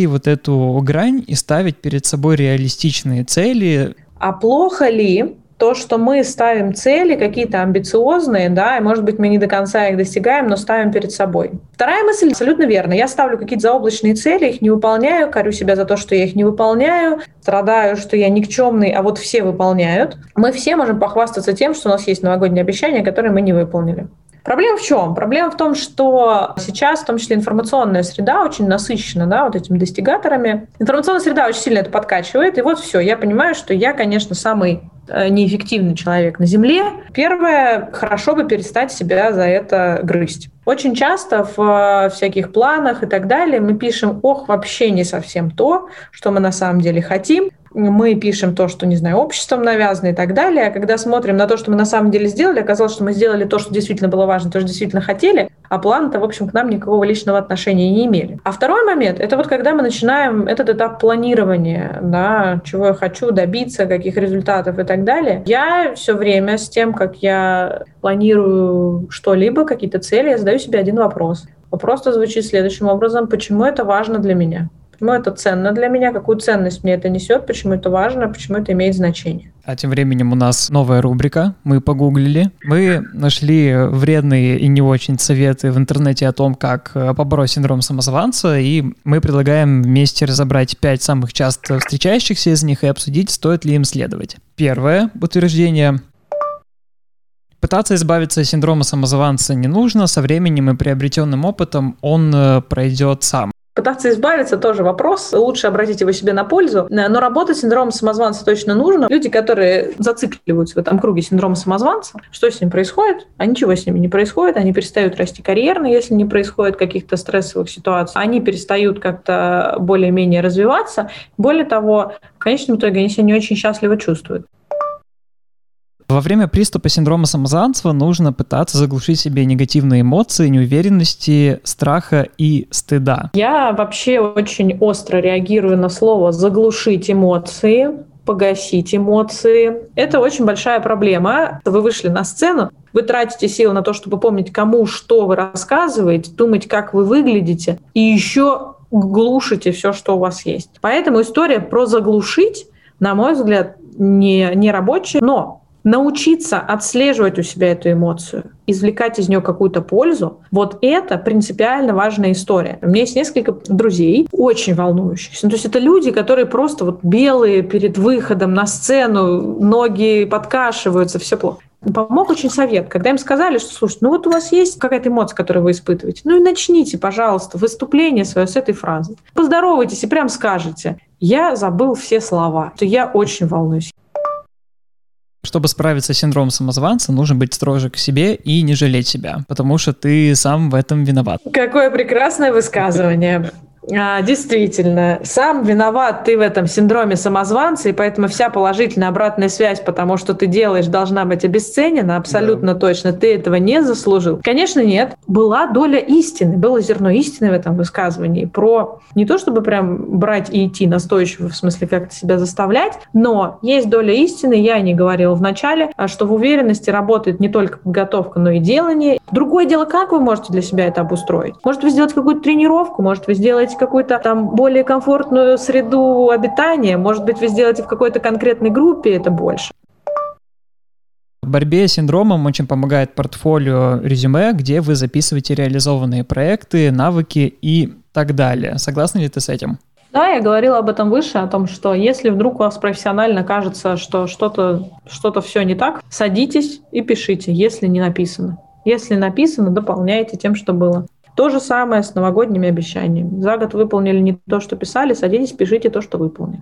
эту грань и ставить перед собой реалистичные цели. А плохо ли то, что мы ставим цели какие-то амбициозные, да, и, может быть, мы не до конца их достигаем, но ставим перед собой? Вторая мысль абсолютно верна. Я ставлю какие-то заоблачные цели, их не выполняю, корю себя за то, что я их не выполняю, страдаю, что я никчемный, а вот все выполняют. Мы все можем похвастаться тем, что у нас есть новогодние обещания, которые мы не выполнили. Проблема в чем? Проблема в том, что сейчас, в том числе, информационная среда очень насыщена, да, вот этими достигаторами. Информационная среда очень сильно это подкачивает, и вот все. Я понимаю, что я, конечно, самый неэффективный человек на Земле. Первое, хорошо бы перестать себя за это грызть. Очень часто в всяких планах и так далее мы пишем, ох, вообще не совсем то, что мы на самом деле хотим. Мы пишем то, что, не знаю, обществом навязано и так далее. А когда смотрим на то, что мы на самом деле сделали, оказалось, что мы сделали то, что действительно было важно, то, что действительно хотели, а план-то, в общем, к нам никакого личного отношения не имели. А второй момент — это вот когда мы начинаем этот этап планирования, да, чего я хочу добиться, каких результатов и так далее. Я все время с тем, как я планирую что-либо, какие-то цели, я задаю себе один вопрос. Вопрос-то звучит следующим образом: почему это важно для меня? Почему это ценно для меня, какую ценность мне это несет, почему это важно, почему это имеет значение. А тем временем у нас новая рубрика. Мы погуглили. Мы нашли вредные и не очень советы в интернете о том, как побороть синдром самозванца, и мы предлагаем вместе разобрать пять самых часто встречающихся из них и обсудить, стоит ли им следовать. Первое утверждение. Пытаться избавиться от синдрома самозванца не нужно. Со временем и приобретенным опытом он пройдет сам. Пытаться избавиться — тоже вопрос. Лучше обратить его себе на пользу. Но работать с синдромом самозванца точно нужно. Люди, которые зацикливаются в этом круге синдрома самозванца, что с ним происходит? А ничего с ними не происходит. Они перестают расти карьерно, если не происходит каких-то стрессовых ситуаций. Они перестают как-то более-менее развиваться. Более того, в конечном итоге они себя не очень счастливо чувствуют. Во время приступа синдрома самозванца нужно пытаться заглушить себе негативные эмоции, неуверенности, страха и стыда. Я вообще очень остро реагирую на слово «заглушить эмоции», «погасить эмоции». Это очень большая проблема. Вы вышли на сцену, вы тратите силы на то, чтобы помнить, кому что вы рассказываете, думать, как вы выглядите, и еще глушите все, что у вас есть. Поэтому история про заглушить, на мой взгляд, не, не рабочая, но научиться отслеживать у себя эту эмоцию, извлекать из нее какую-то пользу, вот это принципиально важная история. У меня есть несколько друзей, очень волнующихся. Ну, то есть это люди, которые просто вот белые перед выходом на сцену, ноги подкашиваются, все плохо. Помог очень совет, когда им сказали, что, слушайте, ну вот у вас есть какая-то эмоция, которую вы испытываете, ну и начните, пожалуйста, выступление свое с этой фразы. Поздоровайтесь и прям скажете: я забыл все слова, то я очень волнуюсь. Чтобы справиться с синдромом самозванца, нужно быть строже к себе и не жалеть себя, потому что ты сам в этом виноват. Какое прекрасное высказывание. А, действительно, сам виноват ты в этом синдроме самозванца, и поэтому вся положительная обратная связь, потому что ты делаешь, должна быть обесценена, абсолютно да. Точно, ты этого не заслужил. Конечно, нет. Была доля истины, было зерно истины в этом высказывании, про не то, чтобы прям брать и идти настойчиво, в смысле как-то себя заставлять, но есть доля истины, я и не говорила в начале, что в уверенности работает не только подготовка, но и делание. Другое дело, как вы можете для себя это обустроить. Может, вы сделаете какую-то тренировку, может, вы сделаете какую-то там более комфортную среду обитания, может быть, вы сделаете в какой-то конкретной группе это больше. В борьбе с синдромом очень помогает портфолио резюме, где вы записываете реализованные проекты, навыки и так далее. Согласна ли ты с этим? Да, я говорила об этом выше, о том, что если вдруг у вас профессионально кажется, что что-то, что-то все не так, садитесь и пишите, если не написано. Если написано, дополняйте тем, что было. То же самое с новогодними обещаниями. За год выполнили не то, что писали, садитесь, пишите то, что выполнили.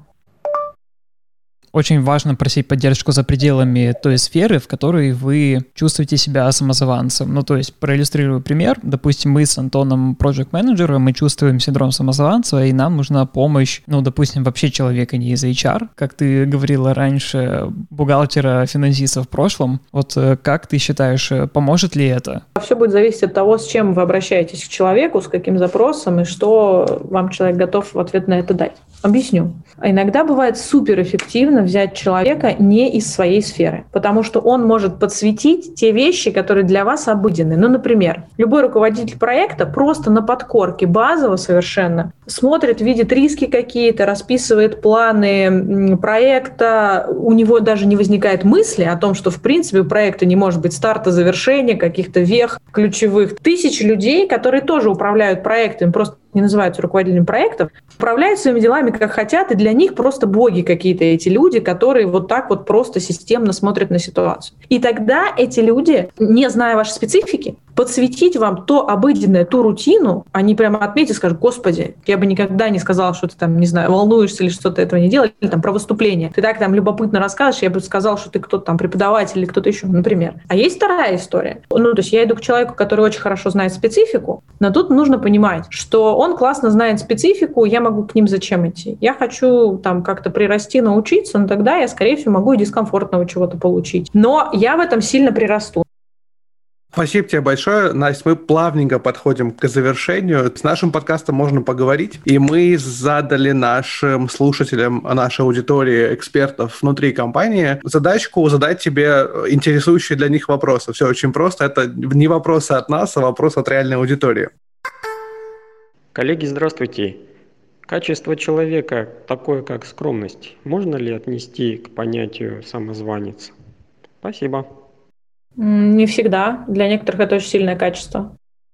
Очень важно просить поддержку за пределами той сферы, в которой вы чувствуете себя самозванцем. Ну, то есть, проиллюстрирую пример. Допустим, мы с Антоном, проект-менеджером, мы чувствуем синдром самозванца, и нам нужна помощь, ну, допустим, вообще человека не из эйч ар, как ты говорила раньше, бухгалтера, финансиста в прошлом. Вот как ты считаешь, поможет ли это? Все будет зависеть от того, с чем вы обращаетесь к человеку, с каким запросом, и что вам человек готов в ответ на это дать. Объясню. А иногда бывает суперэффективно взять человека не из своей сферы, потому что он может подсветить те вещи, которые для вас обыденны. Ну, например, любой руководитель проекта просто на подкорке, базово совершенно, смотрит, видит риски какие-то, расписывает планы проекта, у него даже не возникает мысли о том, что в принципе у проекта не может быть старта, завершения, каких-то вех ключевых. Тысячи людей, которые тоже управляют проектом, просто не называются руководителями проектов, управляют своими делами как хотят, и для них просто боги какие-то эти люди, которые вот так вот просто системно смотрят на ситуацию. И тогда эти люди, не зная вашей специфики, подсветить вам то обыденное, ту рутину, они прямо отметят и скажут: господи, я бы никогда не сказала, что ты там, не знаю, волнуешься или что-то этого не делаешь, или там про выступление. Ты так там любопытно расскажешь, я бы сказала, что ты кто-то там преподаватель или кто-то еще, например. А есть вторая история. Ну, то есть я иду к человеку, который очень хорошо знает специфику, но тут нужно понимать, что он классно знает специфику, я могу к ним зачем идти? Я хочу там как-то прирасти, научиться, но тогда я, скорее всего, могу и дискомфортного чего-то получить. Но я в этом сильно прирасту. Спасибо тебе большое, Настя. Мы плавненько подходим к завершению. С нашим подкастом можно поговорить, и мы задали нашим слушателям, нашей аудитории экспертов внутри компании задачку задать тебе интересующие для них вопросы. Все очень просто. Это не вопросы от нас, а вопросы от реальной аудитории. Коллеги, здравствуйте. Качество человека, такое как скромность, можно ли отнести к понятию самозванец? Спасибо. Не всегда. Для некоторых это очень сильное качество.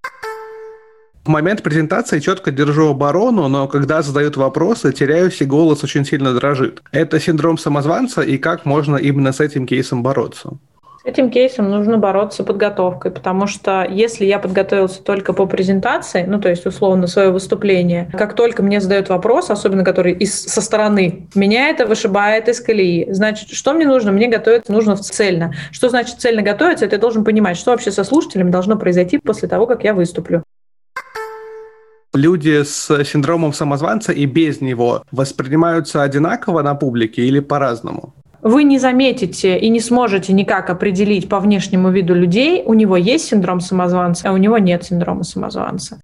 В момент презентации четко держу оборону, но когда задают вопросы, теряюсь, и голос очень сильно дрожит. Это синдром самозванца, и как можно именно с этим кейсом бороться? С этим кейсом нужно бороться подготовкой, потому что если я подготовился только по презентации, ну то есть условно свое выступление, как только мне задают вопрос, особенно который из, со стороны, меня это вышибает из колеи. Значит, что мне нужно? Мне готовиться нужно цельно. Что значит цельно готовиться? Это я должен понимать, что вообще со слушателем должно произойти после того, как я выступлю. Люди с синдромом самозванца и без него воспринимаются одинаково на публике или по-разному? Вы не заметите и не сможете никак определить по внешнему виду людей, у него есть синдром самозванца, а у него нет синдрома самозванца.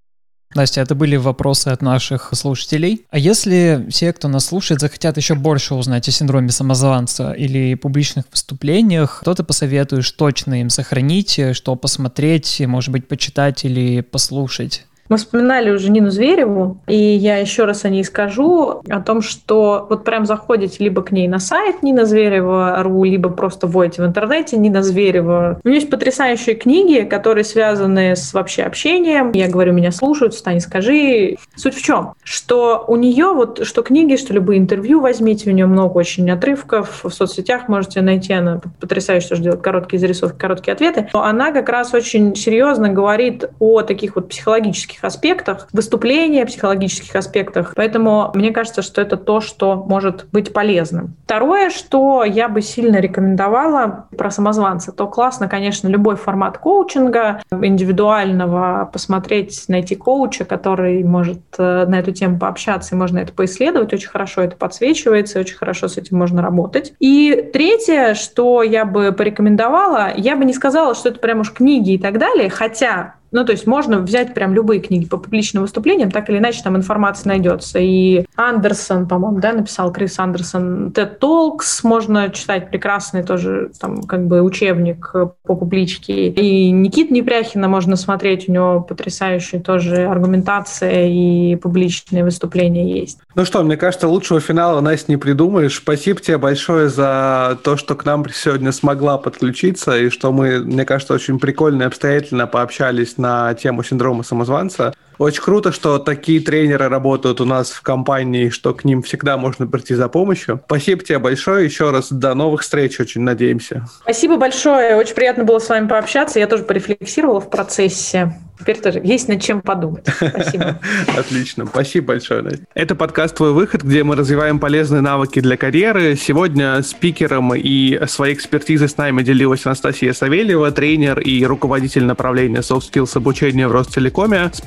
Настя, это были вопросы от наших слушателей. А если все, кто нас слушает, захотят еще больше узнать о синдроме самозванца или публичных выступлениях, что ты посоветуешь точно им сохранить, что посмотреть, может быть, почитать или послушать? Мы вспоминали уже Нину Звереву, и я еще раз о ней скажу, о том, что вот прям заходите либо к ней на сайт Нина Зверева точка ру, либо просто вводите в интернете Нина Зверева. У нее есть потрясающие книги, которые связаны с вообще общением. Я говорю, меня слушают, встань, скажи. Суть в чем? Что у нее вот, что книги, что любые интервью возьмите, у нее много очень отрывков, в соцсетях можете найти, она потрясающе тоже делает короткие зарисовки, короткие ответы. Но она как раз очень серьезно говорит о таких вот психологических аспектах, выступления, психологических аспектах. Поэтому мне кажется, что это то, что может быть полезным. Второе, что я бы сильно рекомендовала про самозванца, то классно, конечно, любой формат коучинга, индивидуального, посмотреть, найти коуча, который может на эту тему пообщаться, и можно это поисследовать. Очень хорошо это подсвечивается, очень хорошо с этим можно работать. И третье, что я бы порекомендовала, я бы не сказала, что это прям уж книги и так далее, хотя Ну, то есть можно взять прям любые книги по публичным выступлениям, так или иначе там информация найдется. И Андерсон, по-моему, да, написал Крис Андерсон TED Talks, можно читать прекрасный тоже там как бы учебник по публичке. И Никиту Непряхина можно смотреть, у него потрясающая тоже аргументация и публичные выступления есть. Ну что, мне кажется, лучшего финала, Настя, не придумаешь. Спасибо тебе большое за то, что к нам сегодня смогла подключиться, и что мы, мне кажется, очень прикольно и обстоятельно пообщались на тему синдрома самозванца. Очень круто, что такие тренеры работают у нас в компании, что к ним всегда можно прийти за помощью. Спасибо тебе большое. Еще раз до новых встреч, очень надеемся. Спасибо большое. Очень приятно было с вами пообщаться. Я тоже порефлексировала в процессе. Теперь тоже есть над чем подумать. Спасибо. Отлично. Спасибо большое, Настя. Это подкаст «Твой выход», где мы развиваем полезные навыки для карьеры. Сегодня спикером и своей экспертизой с нами делилась Анастасия Савельева, тренер и руководитель направления Soft Skills обучения в Ростелекоме. Спасибо, что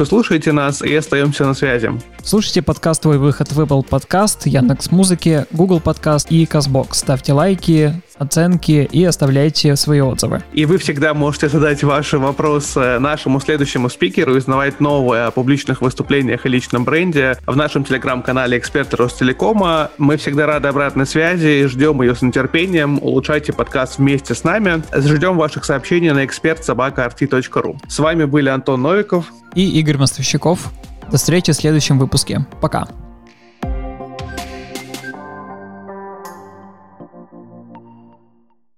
что слушаете нас, и остаемся на связи. Слушайте подкаст «Твой выход» в Apple Podcast, Яндекс.Музыке, Google Podcast и Castbox. Ставьте лайки, оценки и оставляйте свои отзывы. И вы всегда можете задать ваши вопросы нашему следующему спикеру и узнавать новое о публичных выступлениях и личном бренде в нашем телеграм-канале «Эксперты Ростелекома». Мы всегда рады обратной связи и ждем ее с нетерпением. Улучшайте подкаст вместе с нами. Ждем ваших сообщений на эксперт собака ар ти точка ру. С вами были Антон Новиков и Игорь Мостовщиков. До встречи в следующем выпуске. Пока.